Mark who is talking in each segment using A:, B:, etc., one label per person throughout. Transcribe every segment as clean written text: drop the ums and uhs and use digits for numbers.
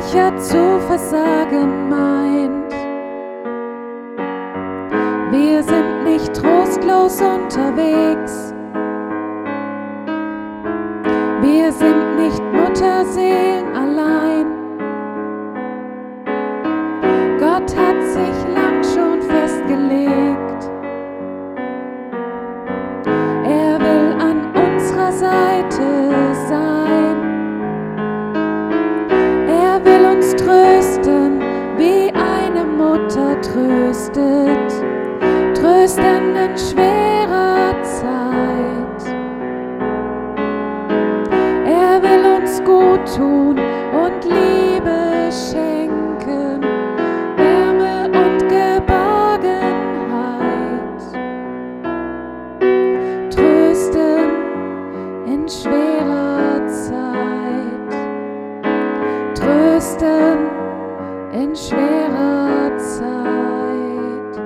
A: mancher zu versagen meint. Wir sind nicht trostlos unterwegs. Wir sind nicht Mutterseelen allein. Gott hat sich lang schon festgelegt. Er will an unserer Seite sein. Er will uns trösten, wie eine Mutter tröstet, trösten in schwerer Zeit. Er will uns gut tun und Liebe schenken, Wärme und Geborgenheit. Trösten in schwerer Zeit. Trösten in schwerer Zeit.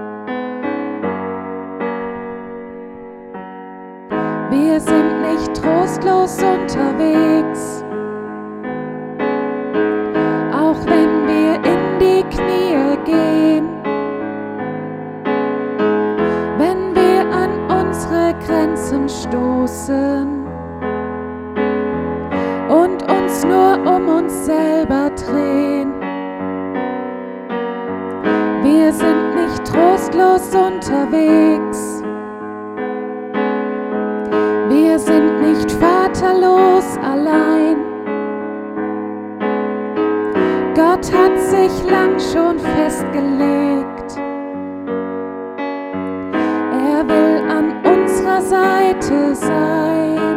A: Wir sind nicht trostlos unterwegs, auch wenn wir in die Knie gehen, wenn wir an unsere Grenzen stoßen und uns nur um uns selber drehen. Wir sind nicht trostlos unterwegs. Wir sind nicht vaterlos allein. Gott hat sich lang schon festgelegt. Er will an unserer Seite sein.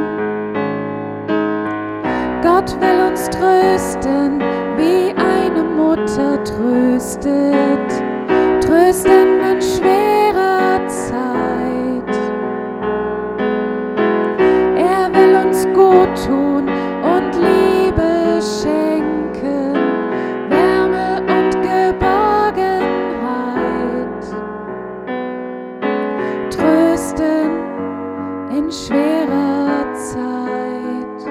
A: Gott will uns trösten, wie eine Mutter tröstet, trösten in schwerer Zeit. Er will uns gut tun und Liebe schenken, Wärme und Geborgenheit. Trösten in schwerer Zeit.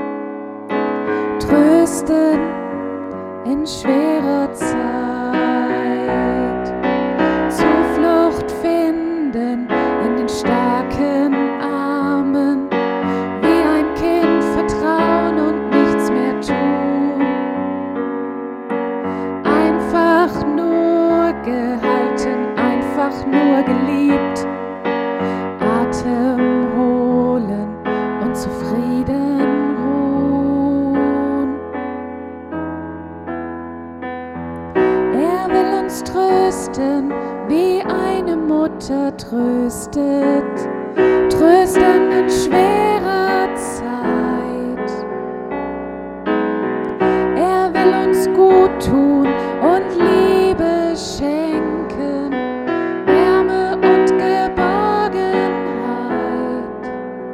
A: Trösten in schwerer Zeit. Zuflucht finden in den starken Armen, wie ein Kind vertrauen und nichts mehr tun. Einfach nur gehalten, einfach nur geliebt, Atem holen und zufrieden ruhen. Er will uns trösten, wie eine Mutter tröstet, trösten in schwerer Zeit. Er will uns gut tun und Liebe schenken, Wärme und Geborgenheit.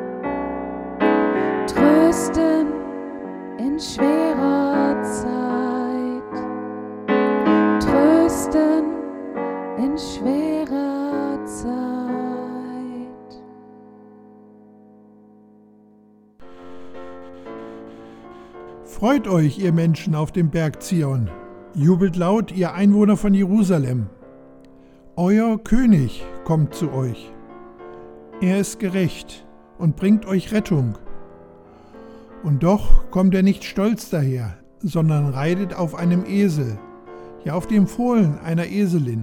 A: Trösten in schwerer Zeit. Trösten in schwerer Zeit.
B: Freut euch, ihr Menschen auf dem Berg Zion. Jubelt laut, ihr Einwohner von Jerusalem. Euer König kommt zu euch. Er ist gerecht und bringt euch Rettung. Und doch kommt er nicht stolz daher, sondern reitet auf einem Esel, ja auf dem Fohlen einer Eselin.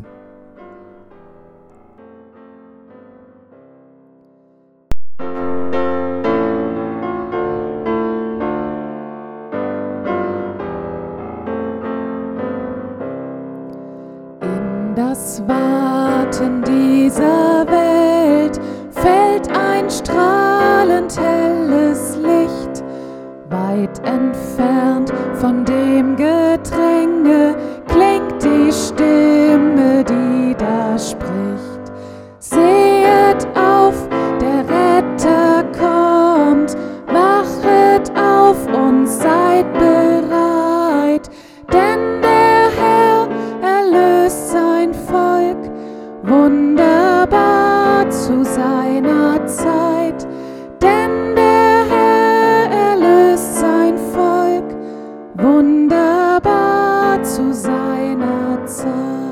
A: In das Warten dieser Welt fällt ein strahlend helles Licht, weit entfernt von dem Gedränge klingt die Stimme, die da spricht. Sehet auf, der Retter kommt, wachet auf und seid bereit, denn der Herr erlöst sein Volk, wunderbar zu seiner Zeit. Denn der Herr erlöst sein Volk, wunderbar zu seiner Zeit.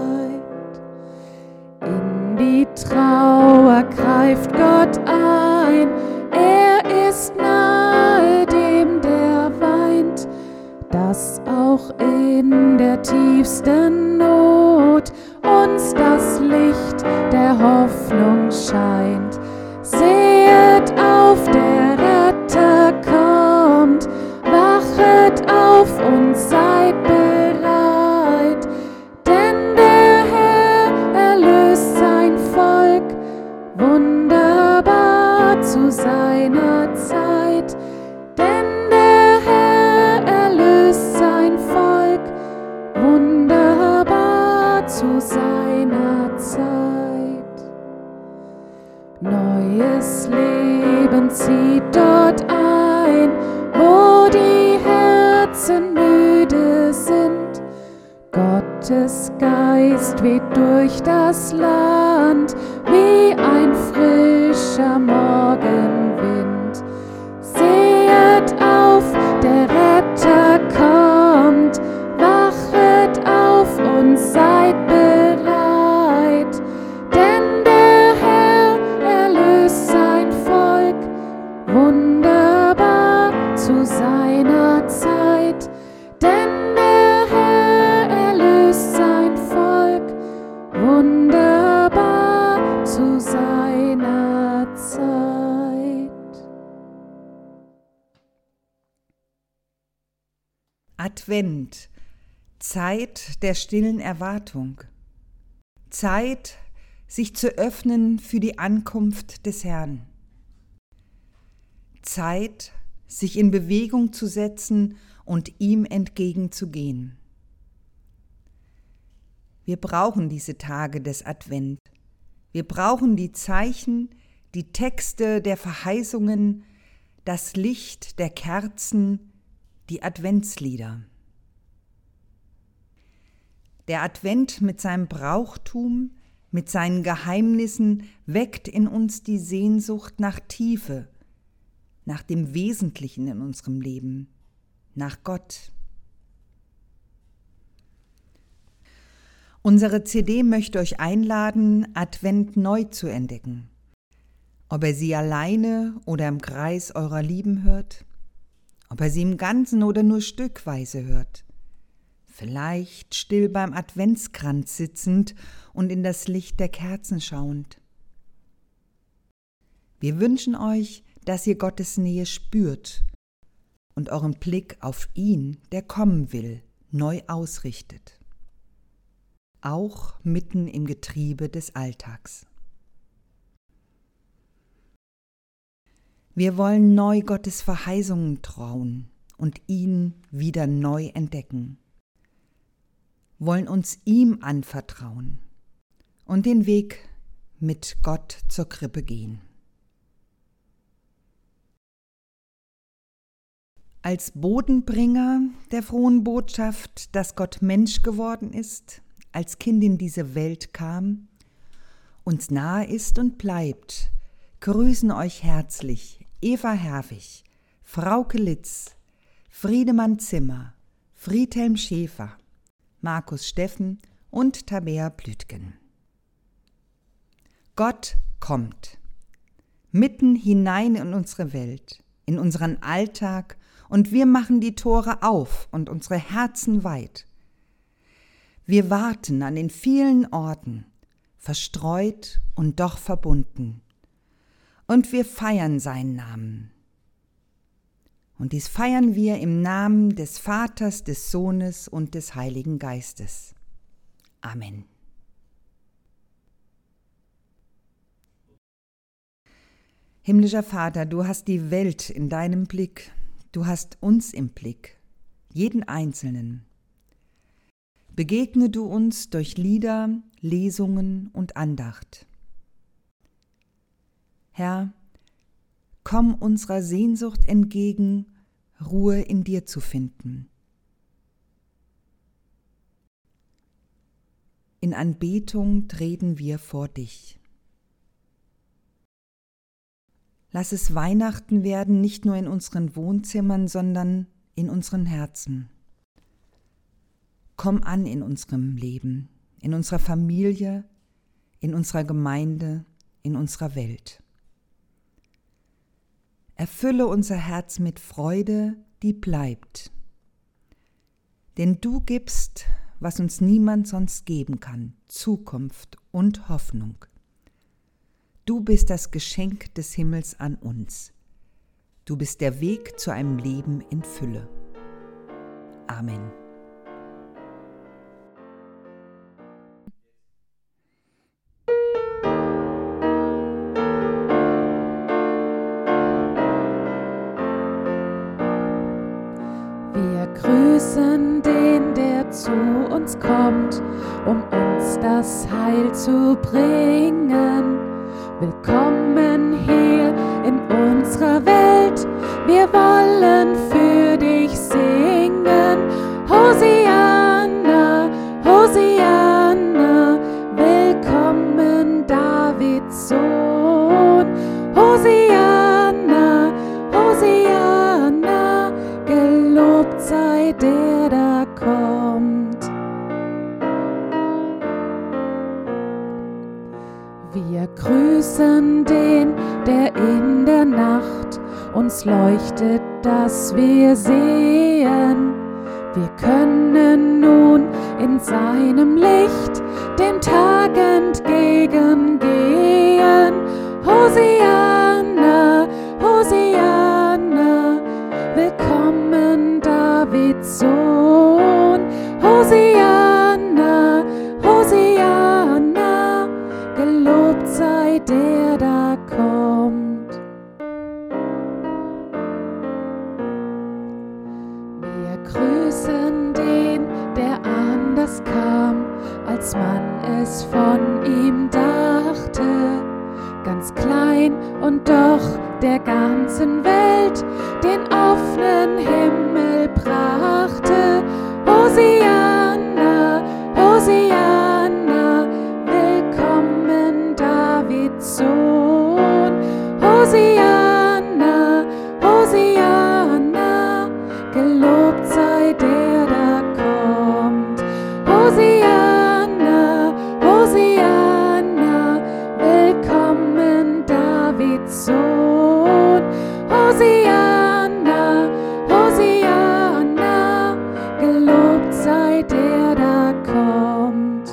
A: In die Trauer greift Gott ein, er ist nahe dem, der weint, dass auch in der tiefsten Not uns das Licht der Hoffnung scheint. Sehet auf, der Retter kommt, wachet auf und seid bereit, denn der Herr erlöst sein Volk wunderbar zu seiner Zeit. Denn der Herr erlöst sein Volk wunderbar zu seiner Zeit. Neues Leben zieht dort ein, wo die Herzen müde sind. Gottes Geist weht durch das Land wie ein frischer Morgenwind. Sehet auf, der Retter kommt, wachet auf und seid bereit, denn der Herr erlöst sein Volk wunderbar zu seiner Zeit. Denn der Herr erlöst sein Volk wunderbar zu seiner Zeit.
C: Advent, Zeit der stillen Erwartung, Zeit, sich zu öffnen für die Ankunft des Herrn, Zeit, sich in Bewegung zu setzen und ihm entgegenzugehen. Wir brauchen diese Tage des Advent. Wir brauchen die Zeichen, die Texte der Verheißungen, das Licht der Kerzen, die Adventslieder. Der Advent mit seinem Brauchtum, mit seinen Geheimnissen weckt in uns die Sehnsucht nach Tiefe, nach dem Wesentlichen in unserem Leben, nach Gott. Unsere CD möchte euch einladen, Advent neu zu entdecken. Ob ihr sie alleine oder im Kreis eurer Lieben hört, ob ihr sie im Ganzen oder nur stückweise hört, vielleicht still beim Adventskranz sitzend und in das Licht der Kerzen schauend. Wir wünschen euch, dass ihr Gottes Nähe spürt und euren Blick auf ihn, der kommen will, neu ausrichtet. Auch mitten im Getriebe des Alltags. Wir wollen neu Gottes Verheißungen trauen und ihn wieder neu entdecken. Wollen uns ihm anvertrauen und den Weg mit Gott zur Krippe gehen. Als Bodenbringer der frohen Botschaft, dass Gott Mensch geworden ist, als Kind in diese Welt kam, uns nahe ist und bleibt, grüßen euch herzlich Eva Herwig, Frauke Litz, Friedemann Zimmer, Friedhelm Schäfer, Markus Steffen und Tabea Blütgen. Gott kommt, mitten hinein in unsere Welt, in unseren Alltag, und wir machen die Tore auf und unsere Herzen weit. Wir warten an den vielen Orten, verstreut und doch verbunden. Und wir feiern seinen Namen. Und dies feiern wir im Namen des Vaters, des Sohnes und des Heiligen Geistes. Amen. Himmlischer Vater, du hast die Welt in deinem Blick. Du hast uns im Blick, jeden Einzelnen. Begegne du uns durch Lieder, Lesungen und Andacht. Herr, komm unserer Sehnsucht entgegen, Ruhe in dir zu finden. In Anbetung treten wir vor dich. Lass es Weihnachten werden, nicht nur in unseren Wohnzimmern, sondern in unseren Herzen. komm an in unserem Leben, in unserer Familie, in unserer Gemeinde, in unserer Welt. Erfülle unser Herz mit Freude, die bleibt. Denn du gibst, was uns niemand sonst geben kann, Zukunft und Hoffnung. Du bist das Geschenk des Himmels an uns. Du bist der Weg zu einem Leben in Fülle. Amen.
A: Wir grüßen den, der zu uns kommt, um uns das Heil zu bringen. Willkommen hier in unserer Welt, wir wollen für dich singen. Hosianna, Hosianna, willkommen Davids Sohn. Hosianna, Hosianna, gelobt sei der da kommt. Wir grüßen den, der in der Nacht uns leuchtet, dass wir sehen. Wir können nun in seinem Licht den Tag entgegengehen. Hosianna, Hosianna, willkommen Davids Sohn. Hosianna, Hosianna, gelobt sei der da kommt. Wir grüßen den, der anders kam, als man es von ihm dachte. Ganz klein und doch der ganzen Welt den offenen Himmel brachte. Hosianna, Hosianna, willkommen Davids Sohn. Hosianna, Hosianna, gelobt sei der da kommt. Hosianna, Hosianna, willkommen Davids Sohn. Hosianna, Hosianna, gelobt sei der da kommt.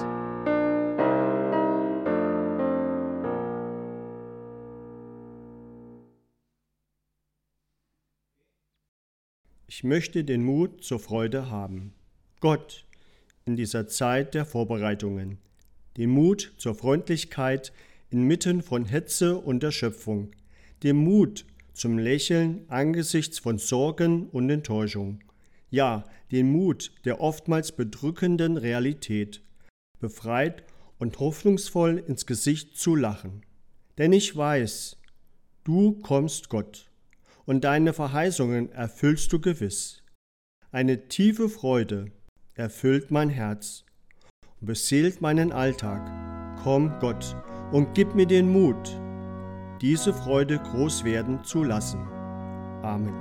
D: Ich möchte den Mut zur Freude haben. Gott in dieser Zeit der Vorbereitungen. Den Mut zur Freundlichkeit inmitten von Hetze und Erschöpfung. Den Mut zum Lächeln angesichts von Sorgen und Enttäuschung. Ja, den Mut der oftmals bedrückenden Realität. Befreit und hoffnungsvoll ins Gesicht zu lachen. Denn ich weiß, du kommst, Gott. Und deine Verheißungen erfüllst du gewiss. Eine tiefe Freude erfüllt mein Herz und beseelt meinen Alltag. Komm, Gott, und gib mir den Mut, diese Freude groß werden zu lassen. Amen.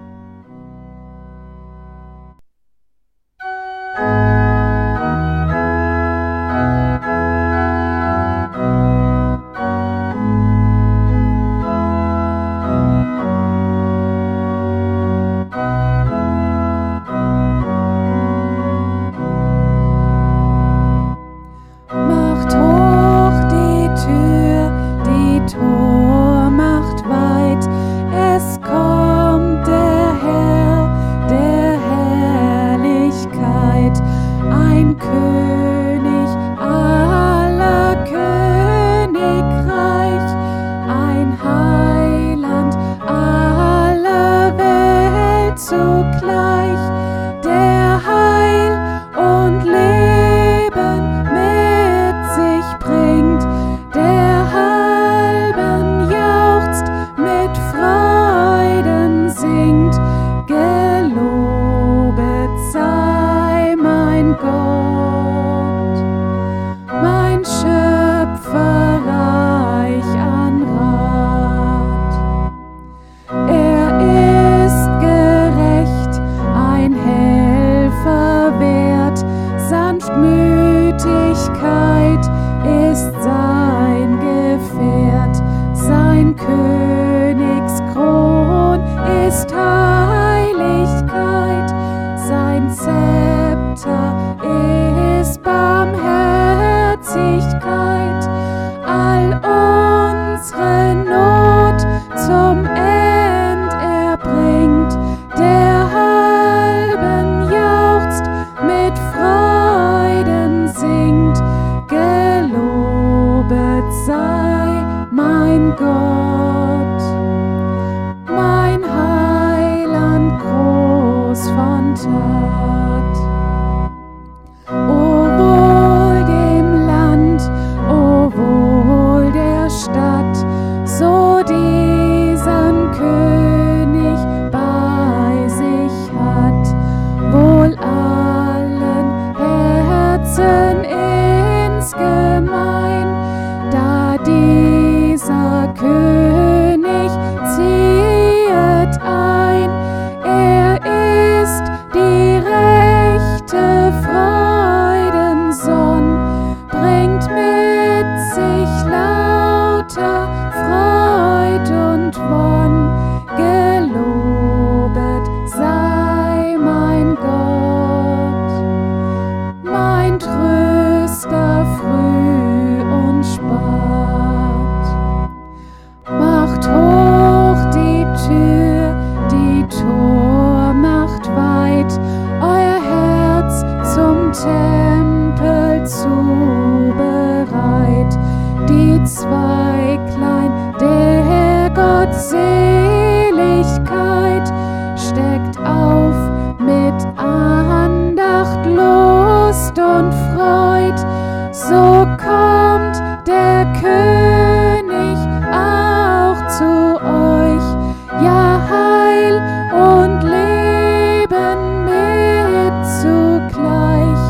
A: Macht hoch die Tür, die Tor macht weit, es kommt der Herr der Herrlichkeit, ein König aller Königreich, ein Heiland aller Welt zugleich, der Heil und Leben mit sich bringt, der halben jauchzt, mit Freuden singt. Gelobet sei mein Gott, mein Schöpfer reich an Rat. Er ist gerecht, ein Helfer wert, sanft Sanftmütigkeit ist sein Gefährt, sein Königskron ist Heiligkeit, sein Zepter ist Barmherzigkeit, all unsere Not zum End er bringt, der halben jauchzt, mit Freuden singt, gelobet sei mein Gott, mein Heiland groß von Tat. O wohl dem Land, o wohl der Stadt, so diesen König bei sich hat, wohl allen Herzen insgemein, da dieser König ziehet ein, er ist die rechte Freudensonn, bringt mit sich lauter Freud und Wonn, gelobet sei mein Gott, mein Tröster früh und spat. Macht hoch die Tür, die Tor macht weit, euer Herz zum Tempel zu bereit, die Zweiglein der Gottseligkeit steckt auf mit Andacht, Lust und Freud, so kommt der König auch zu euch, ja Heil und Leben mit zugleich,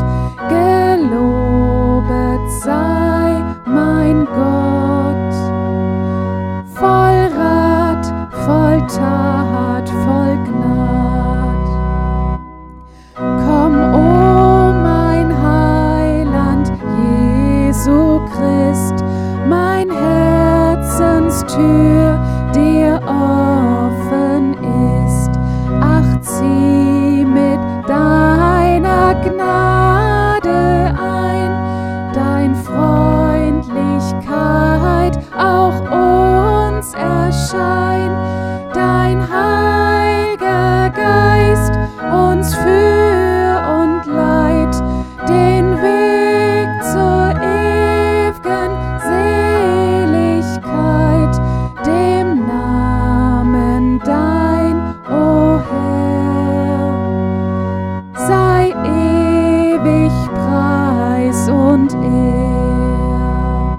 A: gelobet sei mein Gott, voll Rat, voll Tat, voll Gnad. Komm, o mein Heiland, Jesu Christ, mein Herzenstür dir offen ist. Ach, zieh mit deiner Gnade ein, dein Freundlichkeit auch uns erschein, dein Heiliger Geist uns für und leit, den Weg zur ew'gen Seligkeit, dem Namen dein, o Herr, sei ewig Preis und Ehr.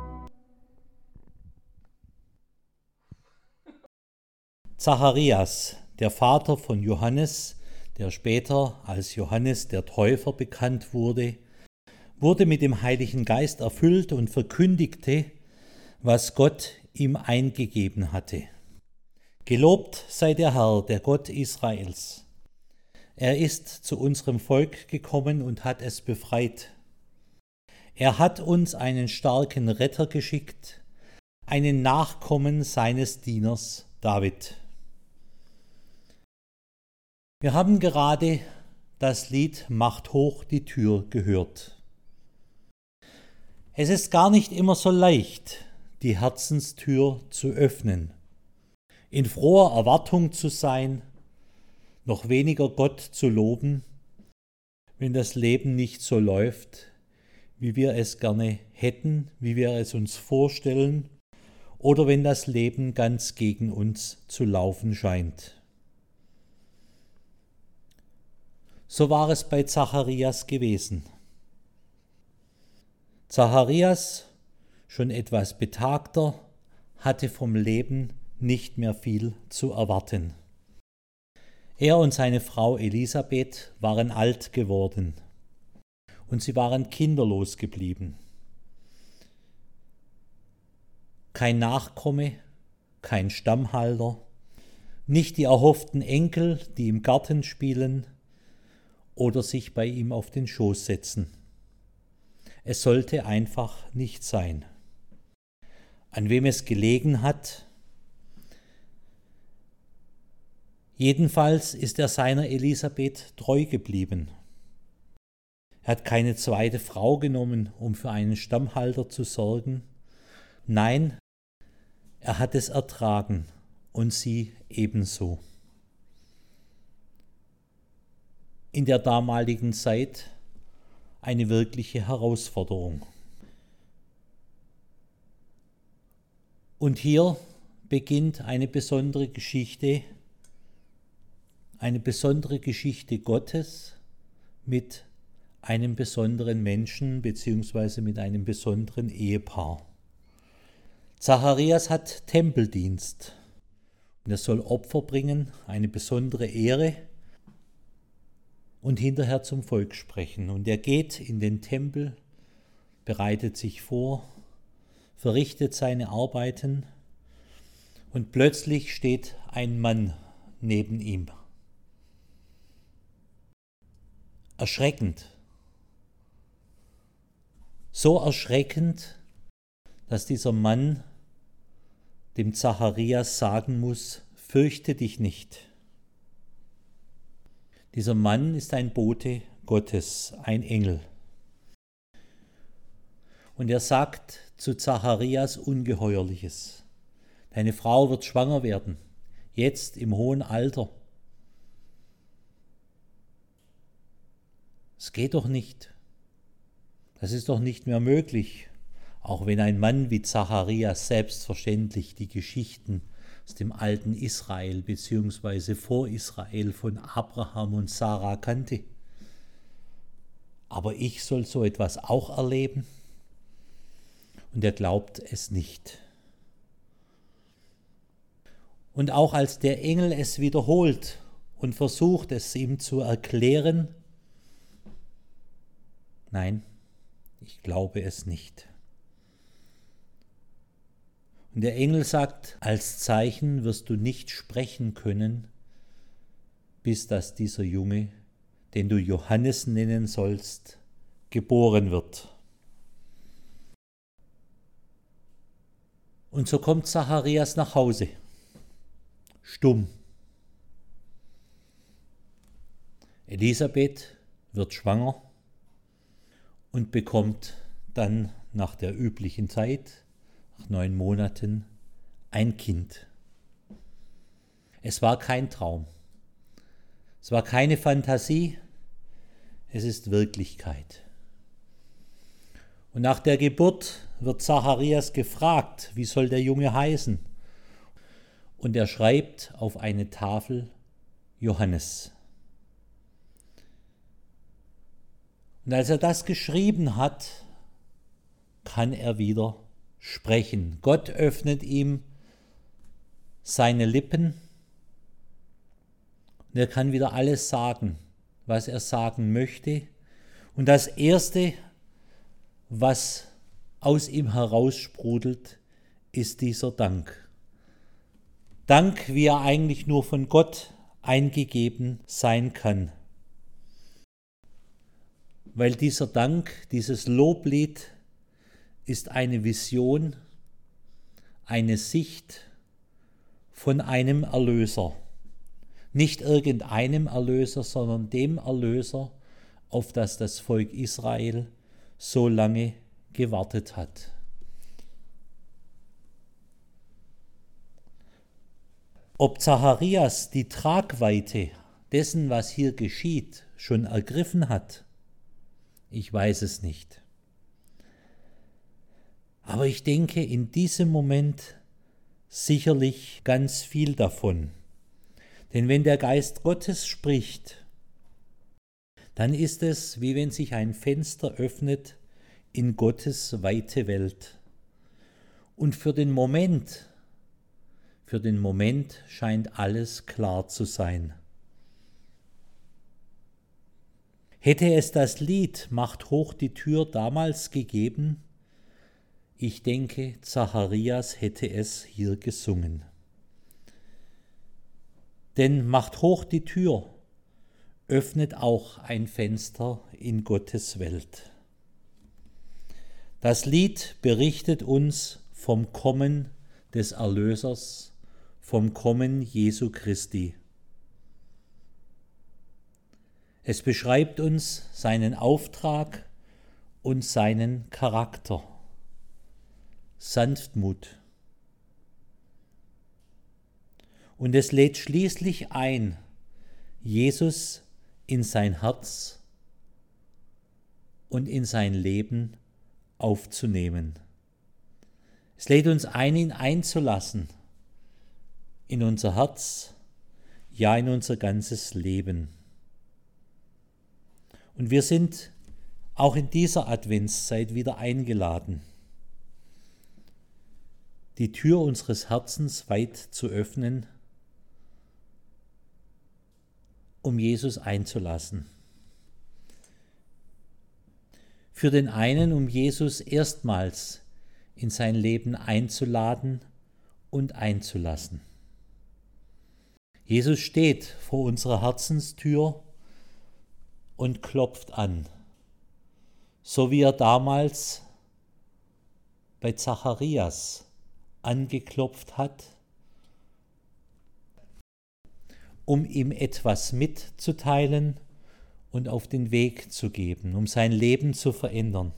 E: Zacharias, der Vater von Johannes, der später als Johannes der Täufer bekannt wurde, wurde mit dem Heiligen Geist erfüllt und verkündigte, was Gott ihm eingegeben hatte. Gelobt sei der Herr, der Gott Israels. Er ist zu unserem Volk gekommen und hat es befreit. Er hat uns einen starken Retter geschickt, einen Nachkommen seines Dieners David. Wir haben gerade das Lied Macht hoch die Tür gehört. Es ist gar nicht immer so leicht, die Herzenstür zu öffnen, in froher Erwartung zu sein, noch weniger Gott zu loben, wenn das Leben nicht so läuft, wie wir es gerne hätten, wie wir es uns vorstellen, oder wenn das Leben ganz gegen uns zu laufen scheint. So war es bei Zacharias gewesen. Zacharias, schon etwas betagter, hatte vom Leben nicht mehr viel zu erwarten. Er und seine Frau Elisabeth waren alt geworden und sie waren kinderlos geblieben. Kein Nachkomme, kein Stammhalter, nicht die erhofften Enkel, die im Garten spielen oder sich bei ihm auf den Schoß setzen. Es sollte einfach nicht sein. An wem es gelegen hat, jedenfalls ist er seiner Elisabeth treu geblieben. Er hat keine zweite Frau genommen, um für einen Stammhalter zu sorgen. Nein, er hat es ertragen und sie ebenso. In der damaligen Zeit eine wirkliche Herausforderung. Und hier beginnt eine besondere Geschichte Gottes mit einem besonderen Menschen bzw. mit einem besonderen Ehepaar. Zacharias hat Tempeldienst und er soll Opfer bringen, eine besondere Ehre und hinterher zum Volk sprechen. Und er geht in den Tempel, bereitet sich vor, verrichtet seine Arbeiten und plötzlich steht ein Mann neben ihm. Erschreckend. So erschreckend, dass dieser Mann dem Zacharias sagen muss, fürchte dich nicht. Dieser Mann ist ein Bote Gottes, ein Engel. Und er sagt zu Zacharias Ungeheuerliches. Deine Frau wird schwanger werden, jetzt im hohen Alter. Es geht doch nicht. Das ist doch nicht mehr möglich. Auch wenn ein Mann wie Zacharias selbstverständlich die Geschichten aus dem alten Israel bzw. vor Israel von Abraham und Sarah kannte. Aber ich soll so etwas auch erleben? Und er glaubt es nicht. Und auch als der Engel es wiederholt und versucht, es ihm zu erklären, nein, ich glaube es nicht. Und der Engel sagt, als Zeichen wirst du nicht sprechen können, bis dass dieser Junge, den du Johannes nennen sollst, geboren wird. Und so kommt Zacharias nach Hause, stumm. Elisabeth wird schwanger und bekommt dann nach der üblichen Zeit, nach 9 Monaten, ein Kind. Es war kein Traum. Es war keine Fantasie. Es ist Wirklichkeit. Und nach der Geburt wird Zacharias gefragt, wie soll der Junge heißen? Und er schreibt auf eine Tafel Johannes. Und als er das geschrieben hat, kann er wieder sprechen. Gott öffnet ihm seine Lippen und er kann wieder alles sagen, was er sagen möchte. Und das Erste, was aus ihm heraussprudelt, ist dieser Dank. Dank, wie er eigentlich nur von Gott eingegeben sein kann. Weil dieser Dank, dieses Loblied ist eine Vision, eine Sicht von einem Erlöser. Nicht irgendeinem Erlöser, sondern dem Erlöser, auf das das Volk Israel so lange gewartet hat. Ob Zacharias die Tragweite dessen, was hier geschieht, schon ergriffen hat, ich weiß es nicht. Aber ich denke in diesem Moment sicherlich ganz viel davon. Denn wenn der Geist Gottes spricht, dann ist es, wie wenn sich ein Fenster öffnet in Gottes weite Welt. Und für den Moment scheint alles klar zu sein. Hätte es das Lied Macht hoch die Tür damals gegeben, ich denke, Zacharias hätte es hier gesungen. Denn Macht hoch die Tür öffnet auch ein Fenster in Gottes Welt. Das Lied berichtet uns vom Kommen des Erlösers, vom Kommen Jesu Christi. Es beschreibt uns seinen Auftrag und seinen Charakter. Sanftmut. Und es lädt schließlich ein, Jesus in sein Herz und in sein Leben aufzunehmen. Es lädt uns ein, ihn einzulassen in unser Herz, ja in unser ganzes Leben. Und wir sind auch in dieser Adventszeit wieder eingeladen, die Tür unseres Herzens weit zu öffnen, um Jesus einzulassen. Für den einen, um Jesus erstmals in sein Leben einzuladen und einzulassen. Jesus steht vor unserer Herzenstür und klopft an, so wie er damals bei Zacharias angeklopft hat, um ihm etwas mitzuteilen und auf den Weg zu geben, um sein Leben zu verändern.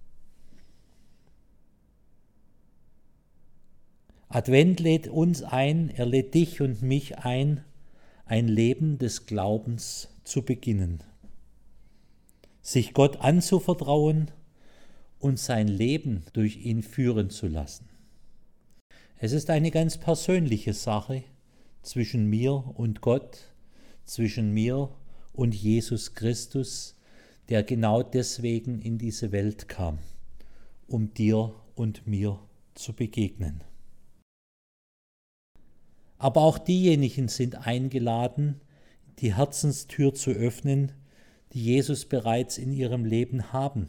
E: Advent lädt uns ein, er lädt dich und mich ein Leben des Glaubens zu beginnen, sich Gott anzuvertrauen und sein Leben durch ihn führen zu lassen. Es ist eine ganz persönliche Sache zwischen mir und Gott, zwischen mir und Jesus Christus, der genau deswegen in diese Welt kam, um dir und mir zu begegnen. Aber auch diejenigen sind eingeladen, die Herzenstür zu öffnen, die Jesus bereits in ihrem Leben haben.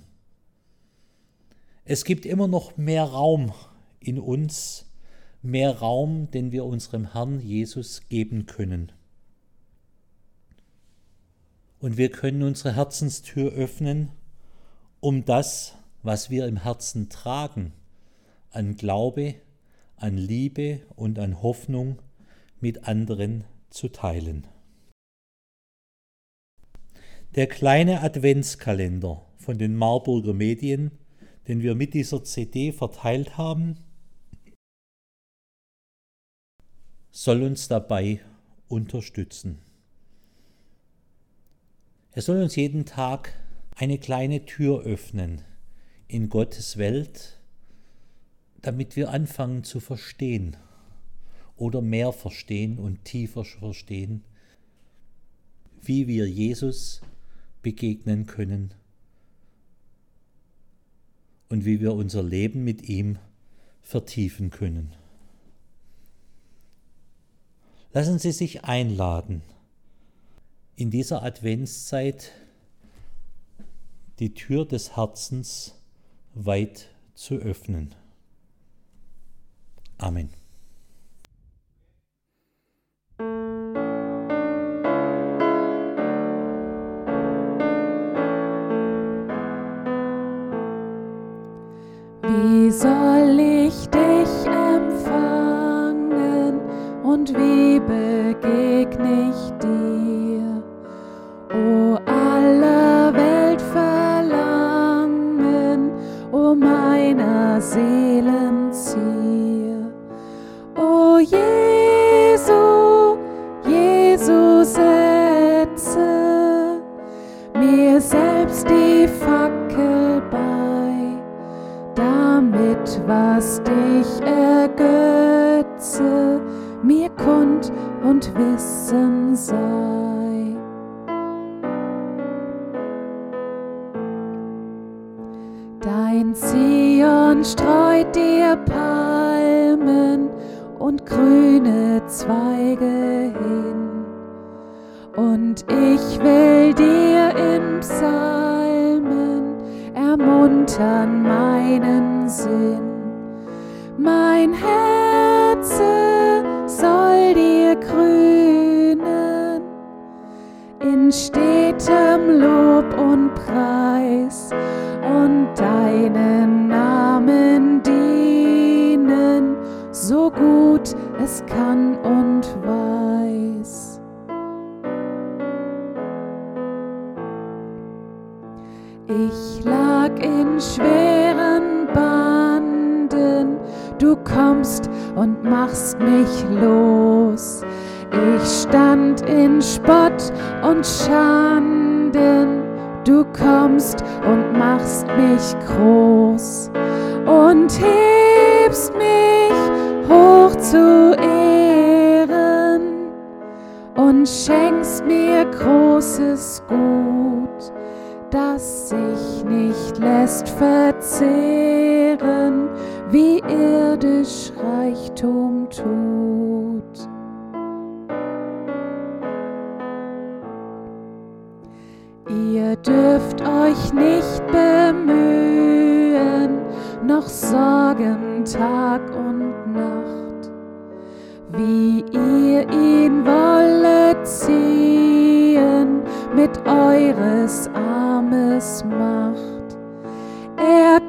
E: Es gibt immer noch mehr Raum in uns, mehr Raum, den wir unserem Herrn Jesus geben können. Und wir können unsere Herzenstür öffnen, um das, was wir im Herzen tragen, an Glaube, an Liebe und an Hoffnung mit anderen zu teilen. Der kleine Adventskalender von den Marburger Medien, den wir mit dieser CD verteilt haben, soll uns dabei unterstützen. Er soll uns jeden Tag eine kleine Tür öffnen in Gottes Welt, damit wir anfangen zu verstehen oder mehr verstehen und tiefer verstehen, wie wir Jesus begegnen können und wie wir unser Leben mit ihm vertiefen können. Lassen Sie sich einladen, in dieser Adventszeit die Tür des Herzens weit zu öffnen. Amen.
A: Wie soll ich dich empfangen und wie begegne ich dir? O aller Welt Verlangen, o meiner Seelen Zier. O Jesu, Jesu, setze mir selbst die Fackel bei, damit was dich ergötze, mir kund und Wissen sei. Dein Zion streut dir Palmen und grüne Zweige hin, und ich will dir im Psalmen ermuntern meinen Sinn. Mein Herze soll dir grünen in stetem Lob und Preis und deinen Namen alles kann und weiß. Ich lag in schweren Banden, du kommst und machst mich los. Ich stand in Spott und Schanden, du kommst und machst mich groß und hebst mich hoch zu Ehren und schenkst mir großes Gut, das sich nicht lässt verzehren, wie irdisch Reichtum tut. Ihr dürft euch nicht bemühen, noch sorgen Tag und Nacht, wie ihr ihn wollet ziehen mit eures Armes Macht. Er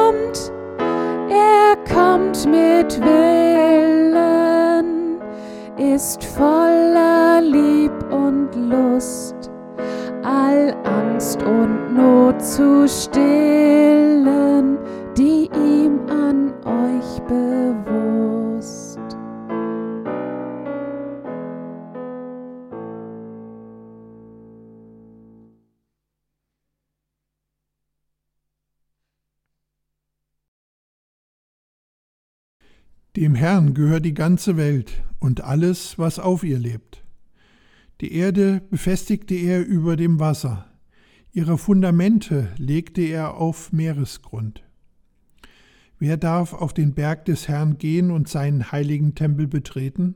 A: kommt mit Willen, ist voller Lieb und Lust, all Angst und Not zu stillen, die ihm an euch bewusst.
B: Dem Herrn gehört die ganze Welt und alles, was auf ihr lebt. Die Erde befestigte er über dem Wasser, ihre Fundamente legte er auf Meeresgrund. Wer darf auf den Berg des Herrn gehen und seinen heiligen Tempel betreten?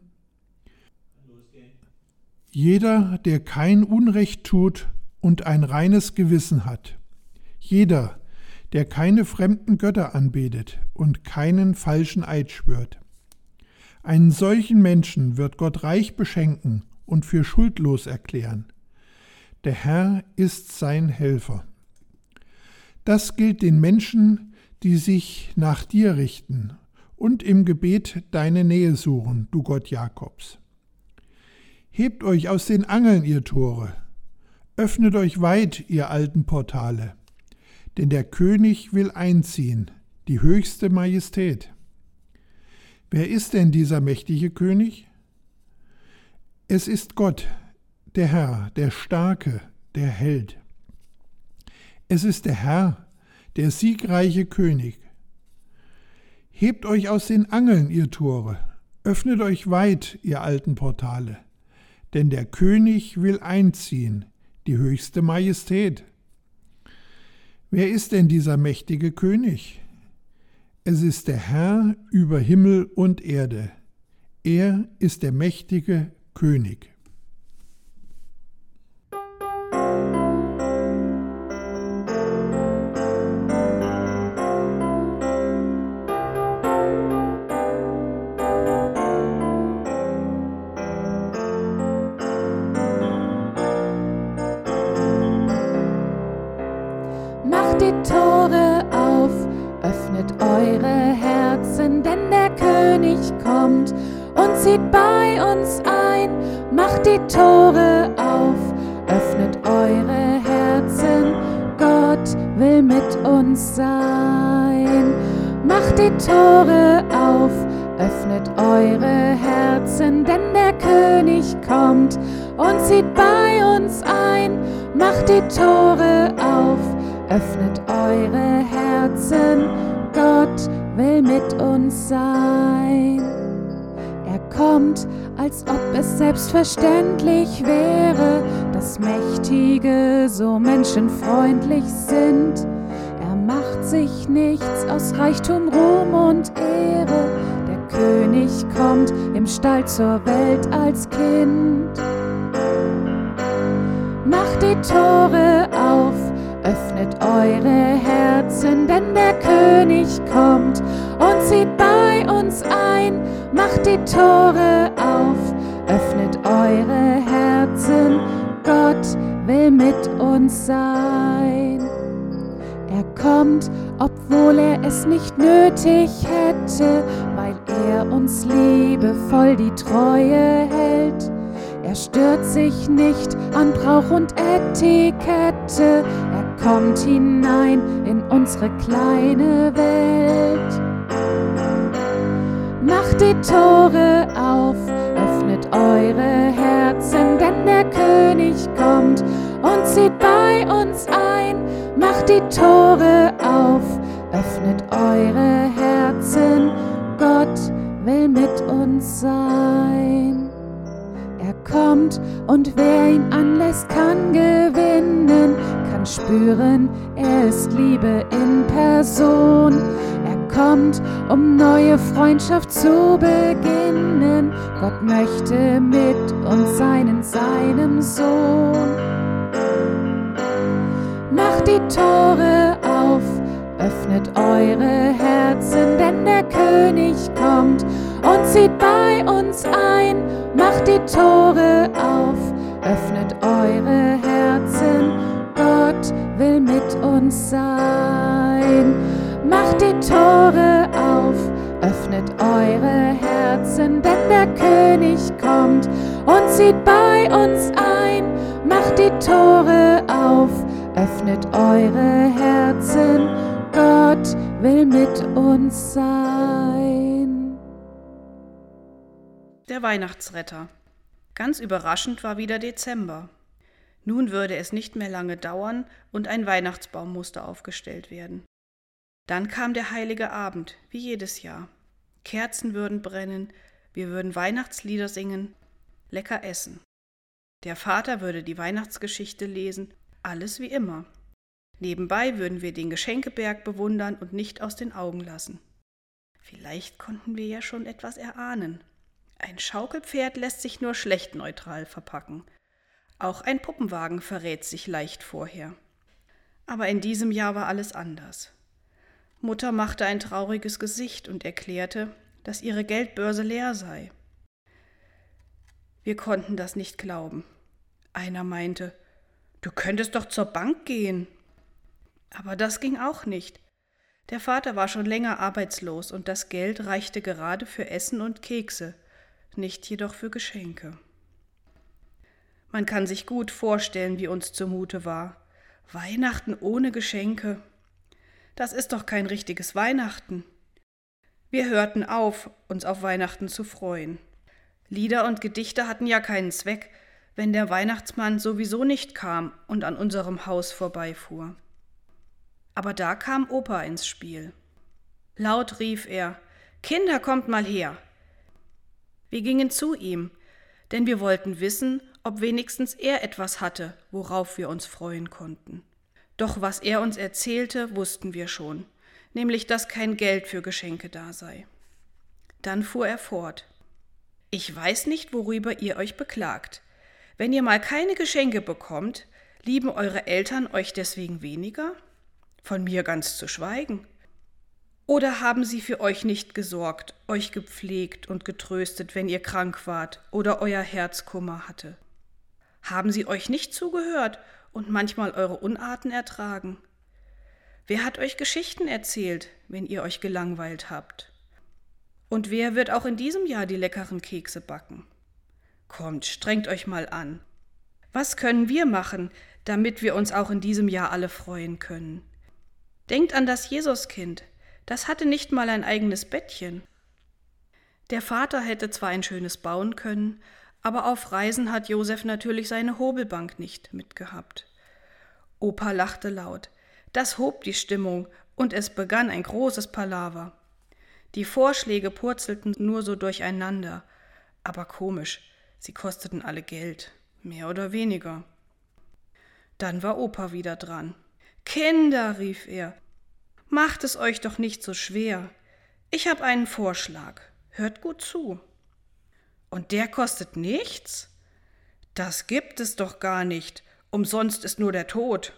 B: Jeder, der kein Unrecht tut und ein reines Gewissen hat. Jeder, der keine fremden Götter anbetet und keinen falschen Eid schwört. Einen solchen Menschen wird Gott reich beschenken und für schuldlos erklären. Der Herr ist sein Helfer. Das gilt den Menschen, die sich nach dir richten und im Gebet deine Nähe suchen, du Gott Jakobs. Hebt euch aus den Angeln, ihr Tore, öffnet euch weit, ihr alten Portale, denn der König will einziehen, die höchste Majestät. Wer ist denn dieser mächtige König? Es ist Gott, der Herr, der Starke, der Held. Es ist der Herr, der siegreiche König. Hebt euch aus den Angeln, ihr Tore, öffnet euch weit, ihr alten Portale, denn der König will einziehen, die höchste Majestät. Wer ist denn dieser mächtige König? Es ist der Herr über Himmel und Erde. Er ist der mächtige König.
A: Macht die Tore auf, öffnet eure Herzen, denn der König kommt und zieht bei uns ein. Macht die Tore auf, öffnet eure Herzen, Gott will mit uns sein. Macht die Tore auf, öffnet eure Herzen, denn der König kommt und zieht bei uns ein. Macht die Tore auf, öffnet eure Herzen, Gott will mit uns sein. Er kommt, als ob es selbstverständlich wäre, dass Mächtige so menschenfreundlich sind. Er macht sich nichts aus Reichtum, Ruhm und Ehre. Der König kommt im Stall zur Welt als Kind. Macht die Tore auf, öffnet eure Herzen, denn der König kommt und zieht bei uns ein. Macht die Tore auf, öffnet eure Herzen, Gott will mit uns sein. Er kommt, obwohl er es nicht nötig hätte, weil er uns liebevoll die Treue hält. Er stört sich nicht an Brauch und Etikette, er kommt hinein in unsere kleine Welt. Macht die Tore auf, öffnet eure Herzen, denn der König kommt und zieht bei uns ein. Macht die Tore auf, öffnet eure Herzen, Gott will mit uns sein. Er kommt und wer ihn anlässt, kann gewinnen, kann spüren, er ist Liebe in Person. Er kommt, um neue Freundschaft zu beginnen. Gott möchte mit uns sein in seinem Sohn. Macht die Tore auf, öffnet eure Herzen, denn der König kommt und zieht bei uns ein. Macht die Tore auf, öffnet eure Herzen, Gott will mit uns sein. Macht die Tore auf, öffnet eure Herzen, denn der König kommt und zieht bei uns ein. Macht die Tore auf, öffnet eure Herzen, Gott will mit uns sein.
F: Der Weihnachtsretter. Ganz überraschend war wieder Dezember. Nun würde es nicht mehr lange dauern und ein Weihnachtsbaum musste aufgestellt werden. Dann kam der heilige Abend, wie jedes Jahr. Kerzen würden brennen, wir würden Weihnachtslieder singen, lecker essen. Der Vater würde die Weihnachtsgeschichte lesen, alles wie immer. Nebenbei würden wir den Geschenkeberg bewundern und nicht aus den Augen lassen. Vielleicht konnten wir ja schon etwas erahnen. Ein Schaukelpferd lässt sich nur schlecht neutral verpacken. Auch ein Puppenwagen verrät sich leicht vorher. Aber in diesem Jahr war alles anders. Mutter machte ein trauriges Gesicht und erklärte, dass ihre Geldbörse leer sei. Wir konnten das nicht glauben. Einer meinte, du könntest doch zur Bank gehen. Aber das ging auch nicht. Der Vater war schon länger arbeitslos und das Geld reichte gerade für Essen und Kekse, nicht jedoch für Geschenke. Man kann sich gut vorstellen, wie uns zumute war. Weihnachten ohne Geschenke. Das ist doch kein richtiges Weihnachten. Wir hörten auf, uns auf Weihnachten zu freuen. Lieder und Gedichte hatten ja keinen Zweck, wenn der Weihnachtsmann sowieso nicht kam und an unserem Haus vorbeifuhr. Aber da kam Opa ins Spiel. Laut rief er, »Kinder, kommt mal her!« Wir gingen zu ihm, denn wir wollten wissen, ob wenigstens er etwas hatte, worauf wir uns freuen konnten. Doch was er uns erzählte, wussten wir schon, nämlich dass kein Geld für Geschenke da sei. Dann fuhr er fort. »Ich weiß nicht, worüber ihr euch beklagt. Wenn ihr mal keine Geschenke bekommt, lieben eure Eltern euch deswegen weniger? Von mir ganz zu schweigen. Oder haben sie für euch nicht gesorgt, euch gepflegt und getröstet, wenn ihr krank wart oder euer Herz Kummer hatte? Haben sie euch nicht zugehört und manchmal eure Unarten ertragen? Wer hat euch Geschichten erzählt, wenn ihr euch gelangweilt habt? Und wer wird auch in diesem Jahr die leckeren Kekse backen? Kommt, strengt euch mal an. Was können wir machen, damit wir uns auch in diesem Jahr alle freuen können? Denkt an das Jesuskind, das hatte nicht mal ein eigenes Bettchen. Der Vater hätte zwar ein schönes bauen können, aber auf Reisen hat Josef natürlich seine Hobelbank nicht mitgehabt. Opa lachte laut. Das hob die Stimmung und es begann ein großes Palaver. Die Vorschläge purzelten nur so durcheinander, aber komisch, sie kosteten alle Geld, mehr oder weniger. Dann war Opa wieder dran. »Kinder«, rief er, »macht es euch doch nicht so schwer. Ich habe einen Vorschlag. Hört gut zu.« »Und der kostet nichts? Das gibt es doch gar nicht. Umsonst ist nur der Tod.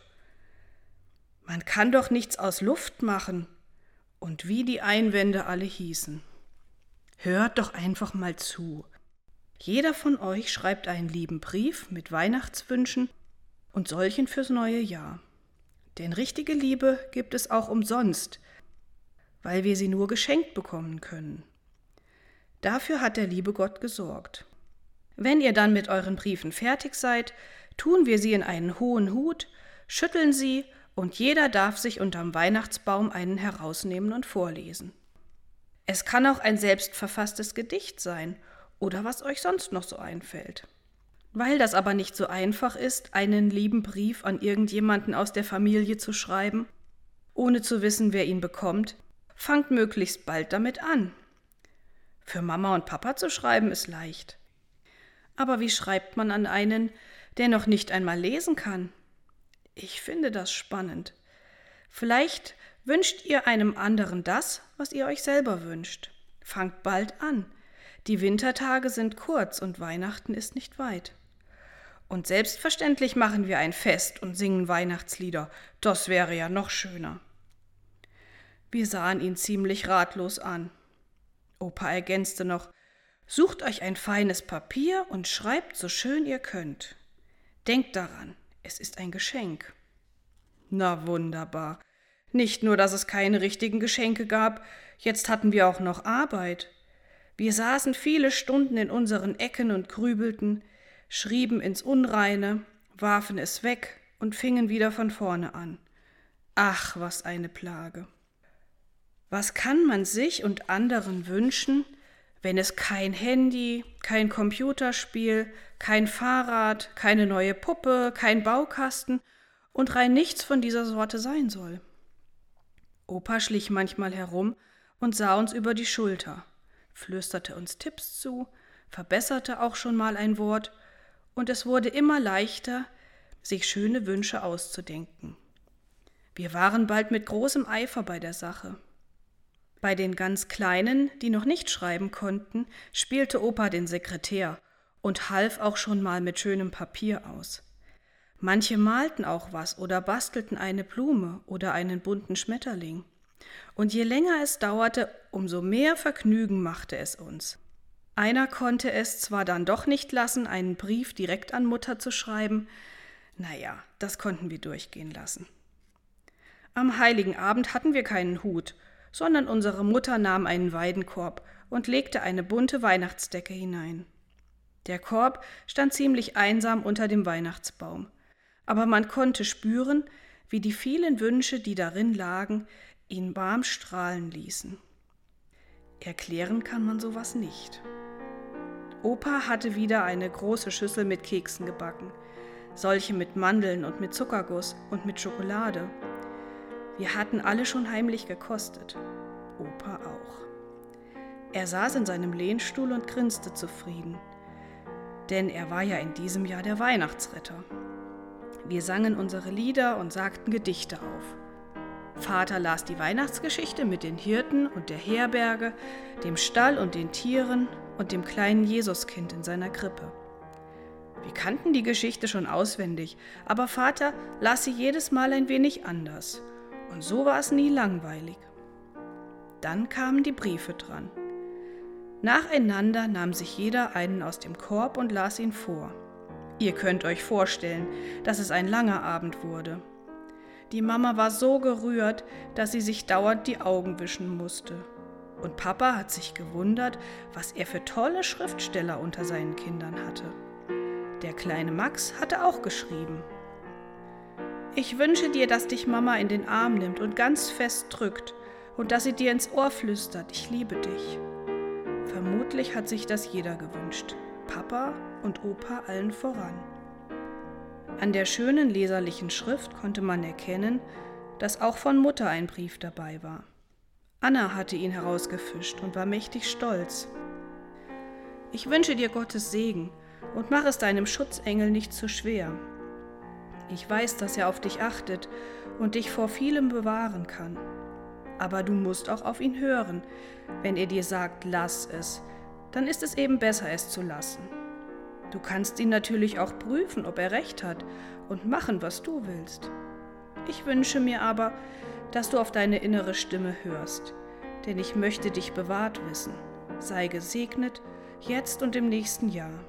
F: Man kann doch nichts aus Luft machen.« Und wie die Einwände alle hießen. Hört doch einfach mal zu. Jeder von euch schreibt einen lieben Brief mit Weihnachtswünschen und solchen fürs neue Jahr. Denn richtige Liebe gibt es auch umsonst, weil wir sie nur geschenkt bekommen können. Dafür hat der liebe Gott gesorgt. Wenn ihr dann mit euren Briefen fertig seid, tun wir sie in einen hohen Hut, schütteln sie und jeder darf sich unterm Weihnachtsbaum einen herausnehmen und vorlesen. Es kann auch ein selbstverfasstes Gedicht sein oder was euch sonst noch so einfällt. Weil das aber nicht so einfach ist, einen lieben Brief an irgendjemanden aus der Familie zu schreiben, ohne zu wissen, wer ihn bekommt, fangt möglichst bald damit an. Für Mama und Papa zu schreiben ist leicht. Aber wie schreibt man an einen, der noch nicht einmal lesen kann? Ich finde das spannend. Vielleicht wünscht ihr einem anderen das, was ihr euch selber wünscht. Fangt bald an. Die Wintertage sind kurz und Weihnachten ist nicht weit. Und selbstverständlich machen wir ein Fest und singen Weihnachtslieder. Das wäre ja noch schöner. Wir sahen ihn ziemlich ratlos an. Opa ergänzte noch: Sucht euch ein feines Papier und schreibt so schön ihr könnt. Denkt daran, es ist ein Geschenk. Na wunderbar. Nicht nur, dass es keine richtigen Geschenke gab, jetzt hatten wir auch noch Arbeit. Wir saßen viele Stunden in unseren Ecken und grübelten, schrieben ins Unreine, warfen es weg und fingen wieder von vorne an. Ach, was eine Plage. Was kann man sich und anderen wünschen, wenn es kein Handy, kein Computerspiel, kein Fahrrad, keine neue Puppe, kein Baukasten und rein nichts von dieser Sorte sein soll? Opa schlich manchmal herum und sah uns über die Schulter, flüsterte uns Tipps zu, verbesserte auch schon mal ein Wort, und es wurde immer leichter, sich schöne Wünsche auszudenken. Wir waren bald mit großem Eifer bei der Sache. Bei den ganz Kleinen, die noch nicht schreiben konnten, spielte Opa den Sekretär und half auch schon mal mit schönem Papier aus. Manche malten auch was oder bastelten eine Blume oder einen bunten Schmetterling. Und je länger es dauerte, umso mehr Vergnügen machte es uns. Einer konnte es zwar dann doch nicht lassen, einen Brief direkt an Mutter zu schreiben. Naja, das konnten wir durchgehen lassen. Am Heiligen Abend hatten wir keinen Hut, sondern unsere Mutter nahm einen Weidenkorb und legte eine bunte Weihnachtsdecke hinein. Der Korb stand ziemlich einsam unter dem Weihnachtsbaum, aber man konnte spüren, wie die vielen Wünsche, die darin lagen, ihn warm strahlen ließen. Erklären kann man sowas nicht. Opa hatte wieder eine große Schüssel mit Keksen gebacken, solche mit Mandeln und mit Zuckerguss und mit Schokolade. Wir hatten alle schon heimlich gekostet, Opa auch. Er saß in seinem Lehnstuhl und grinste zufrieden, denn er war ja in diesem Jahr der Weihnachtsretter. Wir sangen unsere Lieder und sagten Gedichte auf. Vater las die Weihnachtsgeschichte mit den Hirten und der Herberge, dem Stall und den Tieren und dem kleinen Jesuskind in seiner Krippe. Wir kannten die Geschichte schon auswendig, aber Vater las sie jedes Mal ein wenig anders. Und so war es nie langweilig. Dann kamen die Briefe dran. Nacheinander nahm sich jeder einen aus dem Korb und las ihn vor. Ihr könnt euch vorstellen, dass es ein langer Abend wurde. Die Mama war so gerührt, dass sie sich dauernd die Augen wischen musste. Und Papa hat sich gewundert, was er für tolle Schriftsteller unter seinen Kindern hatte. Der kleine Max hatte auch geschrieben. Ich wünsche dir, dass dich Mama in den Arm nimmt und ganz fest drückt und dass sie dir ins Ohr flüstert, ich liebe dich. Vermutlich hat sich das jeder gewünscht, Papa und Opa allen voran. An der schönen leserlichen Schrift konnte man erkennen, dass auch von Mutter ein Brief dabei war. Anna hatte ihn herausgefischt und war mächtig stolz. Ich wünsche dir Gottes Segen und mach es deinem Schutzengel nicht zu schwer. Ich weiß, dass er auf dich achtet und dich vor vielem bewahren kann. Aber du musst auch auf ihn hören. Wenn er dir sagt, lass es, dann ist es eben besser, es zu lassen. Du kannst ihn natürlich auch prüfen, ob er recht hat und machen, was du willst. Ich wünsche mir aber, dass du auf deine innere Stimme hörst, denn ich möchte dich bewahrt wissen. Sei gesegnet, jetzt und im nächsten Jahr.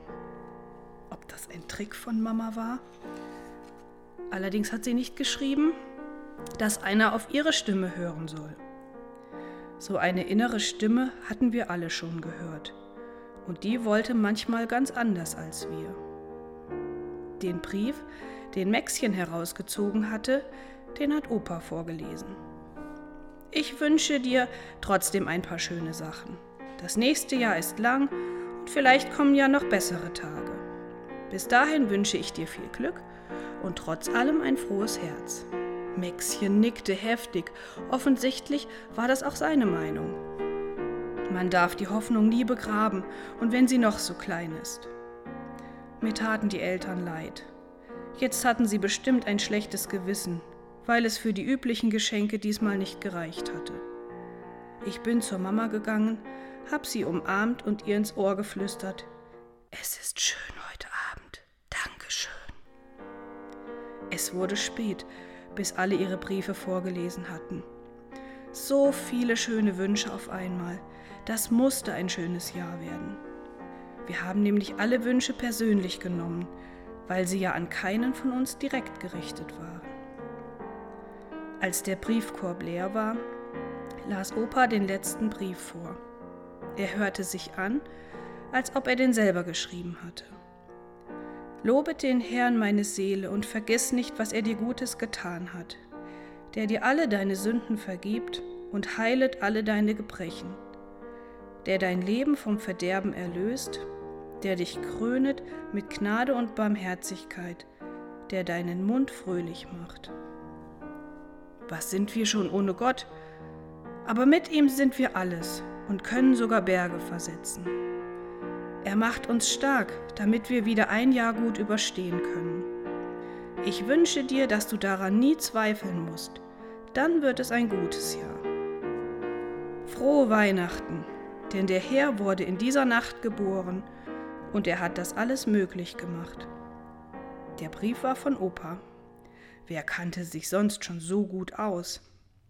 F: Ob das ein Trick von Mama war? Allerdings hat sie nicht geschrieben, dass einer auf ihre Stimme hören soll. So eine innere Stimme hatten wir alle schon gehört. Und die wollte manchmal ganz anders als wir. Den Brief, den Mäxchen herausgezogen hatte, den hat Opa vorgelesen. Ich wünsche dir trotzdem ein paar schöne Sachen. Das nächste Jahr ist lang und vielleicht kommen ja noch bessere Tage. Bis dahin wünsche ich dir viel Glück und trotz allem ein frohes Herz. Mäxchen nickte heftig. Offensichtlich war das auch seine Meinung. Man darf die Hoffnung nie begraben, und wenn sie noch so klein ist. Mir taten die Eltern leid. Jetzt hatten sie bestimmt ein schlechtes Gewissen, weil es für die üblichen Geschenke diesmal nicht gereicht hatte. Ich bin zur Mama gegangen, hab sie umarmt und ihr ins Ohr geflüstert: Es ist schön heute Abend. Dankeschön. Es wurde spät, bis alle ihre Briefe vorgelesen hatten. So viele schöne Wünsche auf einmal. Das musste ein schönes Jahr werden. Wir haben nämlich alle Wünsche persönlich genommen, weil sie ja an keinen von uns direkt gerichtet waren. Als der Briefkorb leer war, las Opa den letzten Brief vor. Er hörte sich an, als ob er den selber geschrieben hatte. Lobet den Herrn, meine Seele, und vergiss nicht, was er dir Gutes getan hat, der dir alle deine Sünden vergibt und heilet alle deine Gebrechen, der dein Leben vom Verderben erlöst, der dich krönet mit Gnade und Barmherzigkeit, der deinen Mund fröhlich macht. Was sind wir schon ohne Gott? Aber mit ihm sind wir alles und können sogar Berge versetzen. Er macht uns stark, damit wir wieder ein Jahr gut überstehen können. Ich wünsche dir, dass du daran nie zweifeln musst. Dann wird es ein gutes Jahr. Frohe Weihnachten, denn der Herr wurde in dieser Nacht geboren und er hat das alles möglich gemacht. Der Brief war von Opa. Wer kannte sich sonst schon so gut aus?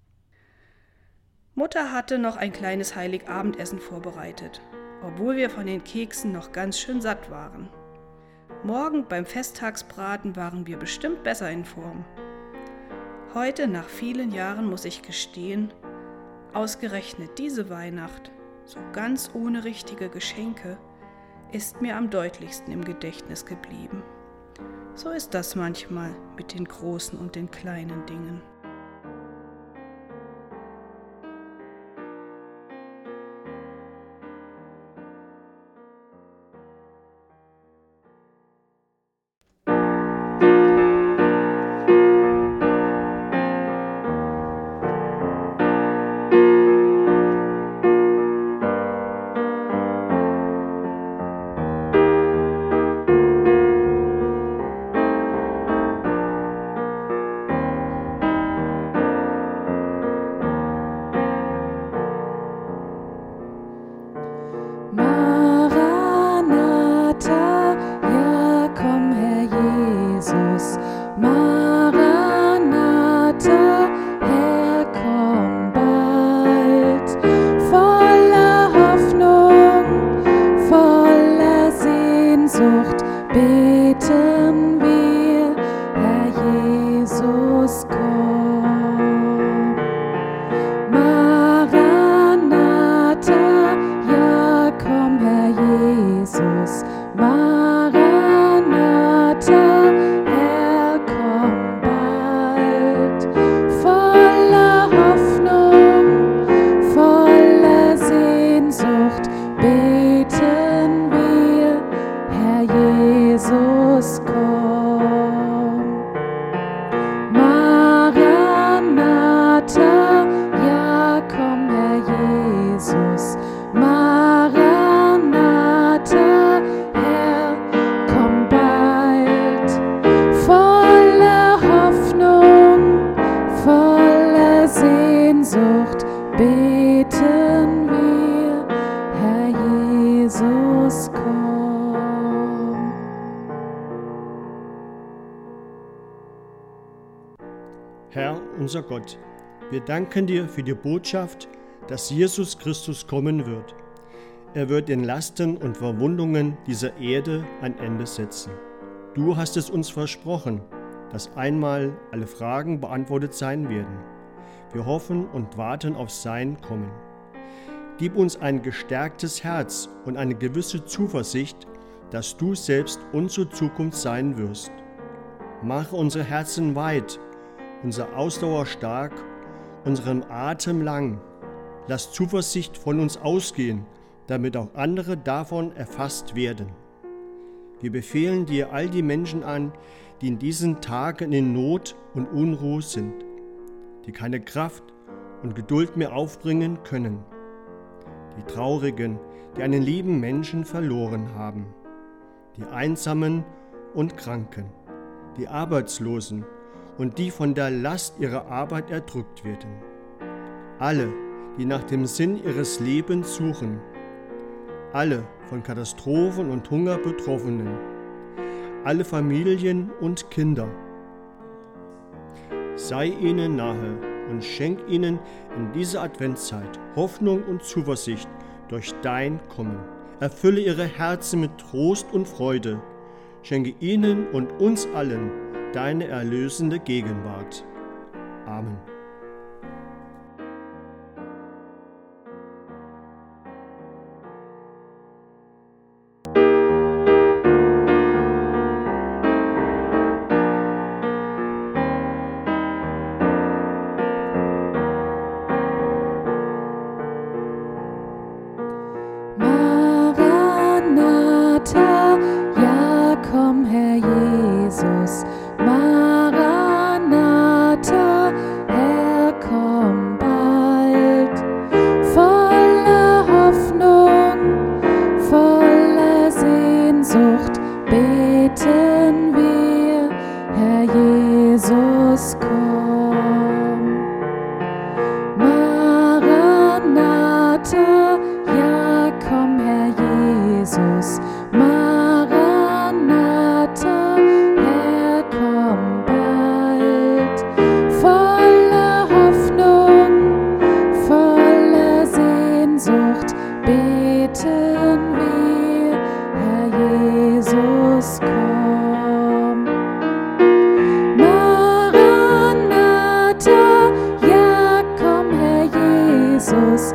F: Mutter hatte noch ein kleines Heiligabendessen vorbereitet, obwohl wir von den Keksen noch ganz schön satt waren. Morgen beim Festtagsbraten waren wir bestimmt besser in Form. Heute, nach vielen Jahren, muss ich gestehen, ausgerechnet diese Weihnacht, so ganz ohne richtige Geschenke, ist mir am deutlichsten im Gedächtnis geblieben. So ist das manchmal mit den großen und den kleinen Dingen.
D: Herr, unser Gott, wir danken dir für die Botschaft, dass Jesus Christus kommen wird. Er wird den Lasten und Verwundungen dieser Erde ein Ende setzen. Du hast es uns versprochen. dass einmal alle Fragen beantwortet sein werden. Wir hoffen und warten auf sein Kommen. Gib uns ein gestärktes Herz und eine gewisse Zuversicht, dass du selbst unsere Zukunft sein wirst. Mache unsere Herzen weit, unsere Ausdauer stark, unseren Atem lang. Lass Zuversicht von uns ausgehen, damit auch andere davon erfasst werden. Wir befehlen dir all die Menschen an, die in diesen Tagen in Not und Unruhe sind, die keine Kraft und Geduld mehr aufbringen können. Die Traurigen, die einen lieben Menschen verloren haben. Die Einsamen und Kranken, die Arbeitslosen und die von der Last ihrer Arbeit erdrückt werden. Alle, die nach dem Sinn ihres Lebens suchen. Alle von Katastrophen und Hunger Betroffenen. Alle Familien und Kinder. Sei ihnen nahe und schenk ihnen in dieser Adventszeit Hoffnung und Zuversicht durch dein Kommen. Erfülle ihre Herzen mit Trost und Freude. Schenke ihnen und uns allen deine erlösende Gegenwart. Amen.
A: Maranatha, Herr, komm bald. Voller Hoffnung, voller Sehnsucht beten wir, Herr Jesus, komm. Maranatha, ja, komm, Herr Jesus. Maranatha, Herr, komm bald. Voller Hoffnung, voller Sehnsucht beten wir, Herr Jesus, komm. Maranatha, ja, komm, Herr Jesus.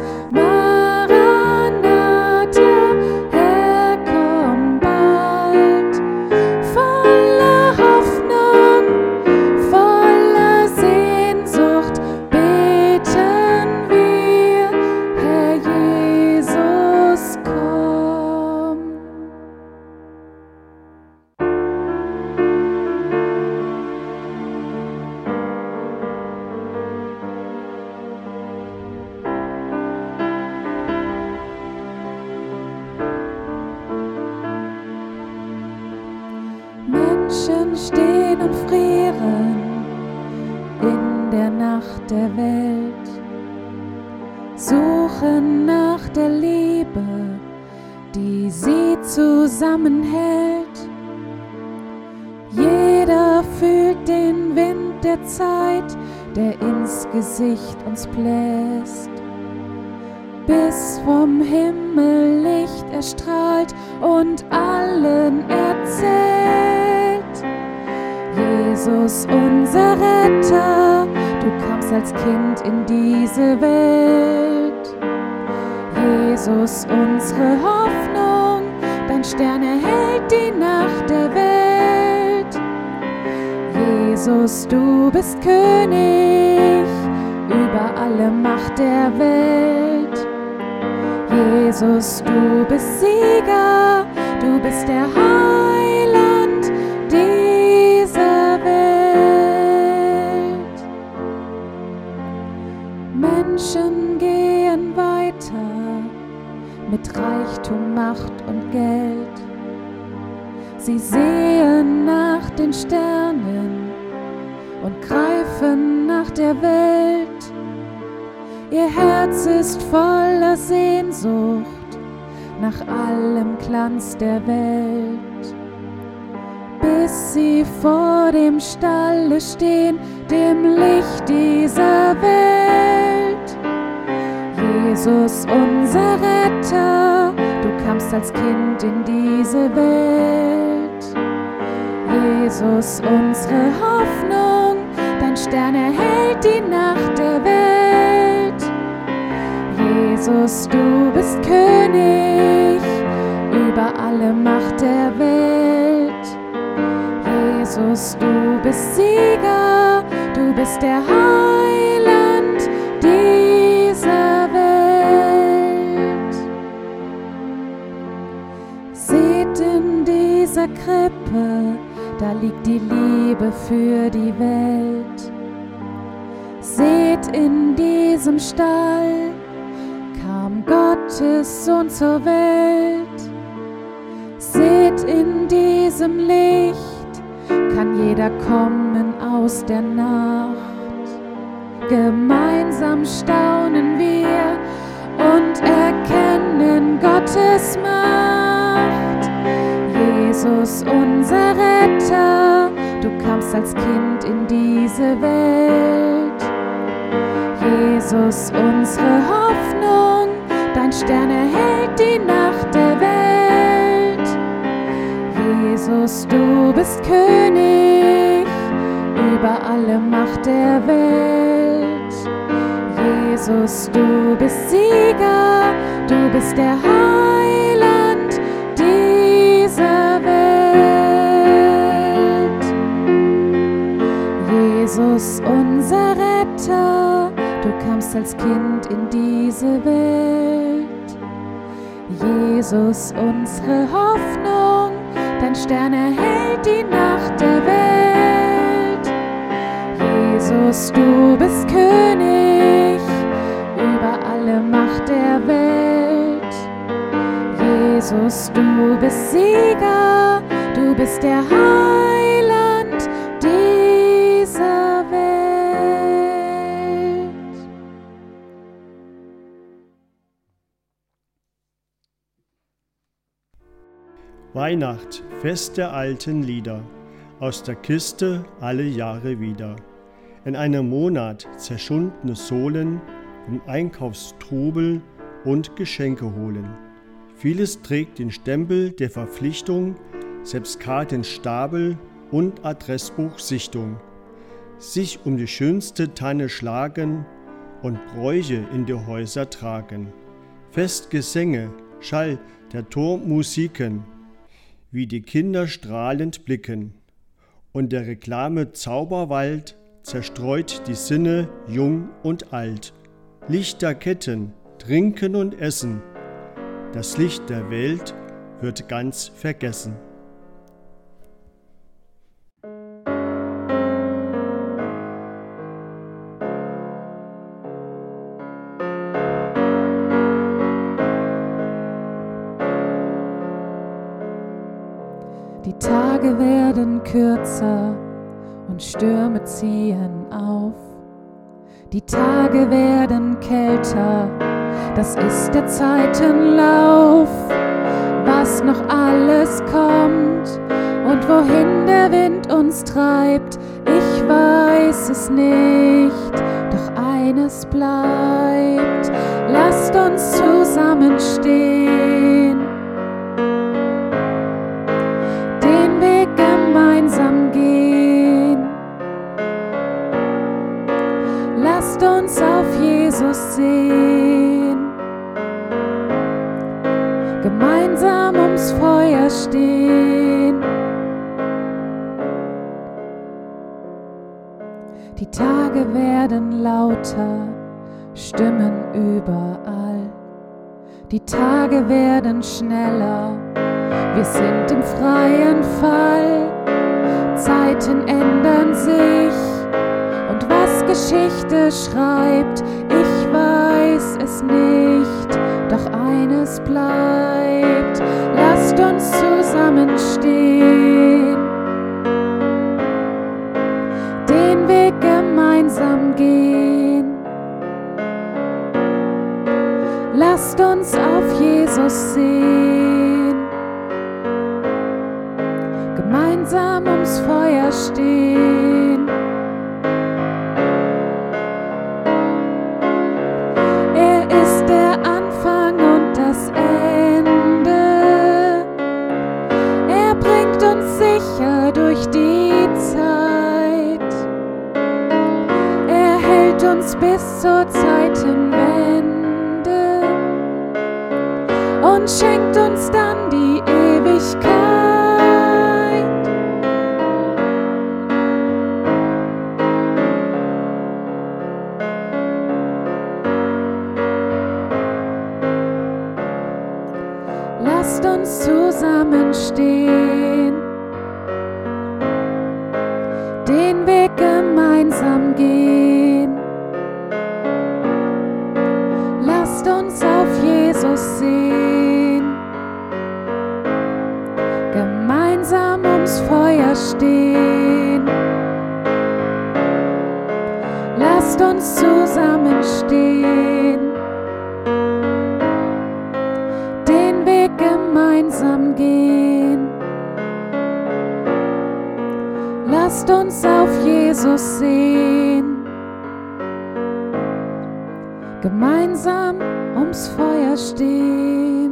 A: Maranatha, Herr, komm bald. Voller Hoffnung, voller Sehnsucht beten wir, Herr Jesus, komm. Menschen stehen und frieren in der Nacht der Welt, suchen nach der Liebe, die sie zusammenhält. Jeder fühlt den Wind der Zeit, der ins Gesicht uns bläst, bis vom Himmel Licht erstrahlt und allen erzählt: Jesus, unser Retter, du kamst als Kind in diese Welt. Jesus, unsere Hoffnung, dein Stern erhellt die Nacht der Welt. Jesus, du bist König über alle Macht der Welt. Jesus, du bist Sieger, du bist der Heiland dieser Welt. Menschen gehen weiter mit Reichtum, Macht und Geld. Sie sehen nach den Sternen und greifen nach der Welt. Ihr Herz ist voller Sehnsucht nach allem Glanz der Welt, bis sie vor dem Stalle stehen, dem Licht dieser Welt. Jesus, unser Retter, du kamst als Kind in diese Welt. Jesus, unsere Hoffnung, dein Stern erhellt die Nacht der Welt. Jesus, du bist König über alle Macht der Welt. Jesus, du bist Sieger, du bist der Heiland dieser Welt. Seht in dieser Krippe, da liegt die Liebe für die Welt. Seht in diesem Stall, kam Gottes Sohn zur Welt. Seht in diesem Licht, kann jeder kommen aus der Nacht. Gemeinsam staunen wir und erkennen Gottes Macht. Jesus, unser Retter, du kamst als Kind in diese Welt. Jesus, unsere Hoffnung, dein Stern erhellt die Nacht der Welt. Jesus, du bist König über alle Macht der Welt. Jesus, du bist Sieger, du bist der Heiland dieser Welt. Jesus, unser Retter, du kamst als Kind in diese Welt. Jesus, unsere Hoffnung, dein Stern erhellt die Nacht der Welt. Jesus, du bist König über alle Macht der Welt. Jesus, du bist Sieger, du bist der Heiland dieser Welt.
D: Weihnacht, Fest der alten Lieder, aus der Kiste alle Jahre wieder. In einem Monat zerschundene Sohlen, um Einkaufstrubel und Geschenke holen. Vieles trägt den Stempel der Verpflichtung, selbst Kartenstapel und Adressbuchsichtung. Sich um die schönste Tanne schlagen und Bräuche in die Häuser tragen. Festgesänge, Schall der Turmmusiken, wie die Kinder strahlend blicken. Und der Reklame Zauberwald zerstreut die Sinne jung und alt. Lichterketten, Trinken und Essen, das Licht der Welt wird ganz vergessen.
A: Die Tage werden kürzer und Stürme ziehen auf. Die Tage werden kälter, das ist der Zeitenlauf. Was noch alles kommt und wohin der Wind uns treibt, ich weiß es nicht, doch eines bleibt. Lasst uns zusammenstehen, den Weg gemeinsam gehen. Lasst uns auf Jesus sehen, gemeinsam ums Feuer stehen. Die Tage werden lauter, Stimmen überall. Die Tage werden schneller, wir sind im freien Fall. Zeiten ändern sich und was Geschichte schreibt, ich weiß es nicht, doch eines bleibt. Lasst uns zusammenstehen, den Weg gemeinsam gehen. Lasst uns auf Jesus sehen, gemeinsam ums Feuer stehen. Er ist der Anfang und das Ende. Er bringt uns sicher durch zur Zeitenwende und schenkt uns dann die Ewigkeit. Lasst uns zusammenstehen, den Weg gemeinsam gehen. Lasst uns auf Jesus sehen, gemeinsam ums Feuer stehen. Lasst uns zusammenstehen, den Weg gemeinsam gehen. Lasst uns auf Jesus sehen, gemeinsam ums Feuer stehen.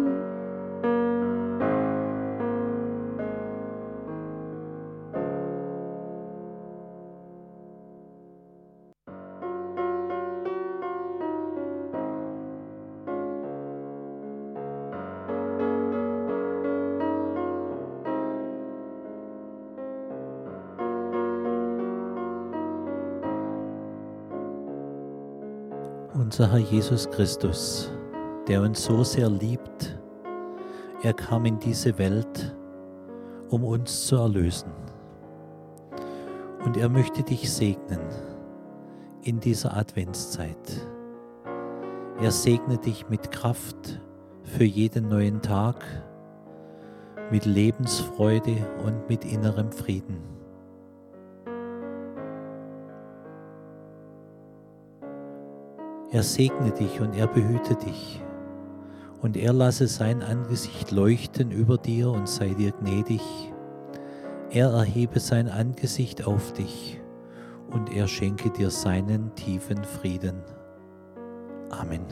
E: Unser Herr Jesus Christus, der uns so sehr liebt, er kam in diese Welt, um uns zu erlösen. Und er möchte dich segnen in dieser Adventszeit. Er segne dich mit Kraft für jeden neuen Tag, mit Lebensfreude und mit innerem Frieden. Er segne dich und er behüte dich, und er lasse sein Angesicht leuchten über dir und sei dir gnädig. Er erhebe sein Angesicht auf dich und er schenke dir seinen tiefen Frieden. Amen.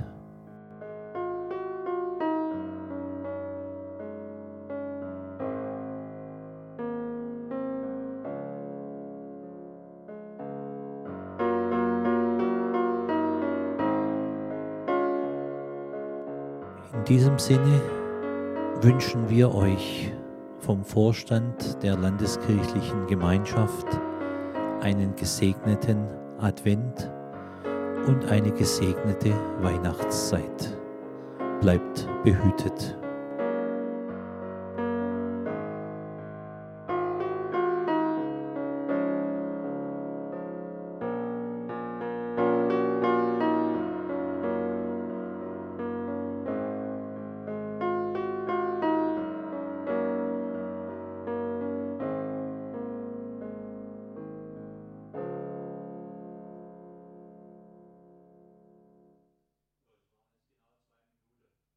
E: In diesem Sinne wünschen wir euch vom Vorstand der Landeskirchlichen Gemeinschaft einen gesegneten Advent und eine gesegnete Weihnachtszeit. Bleibt behütet.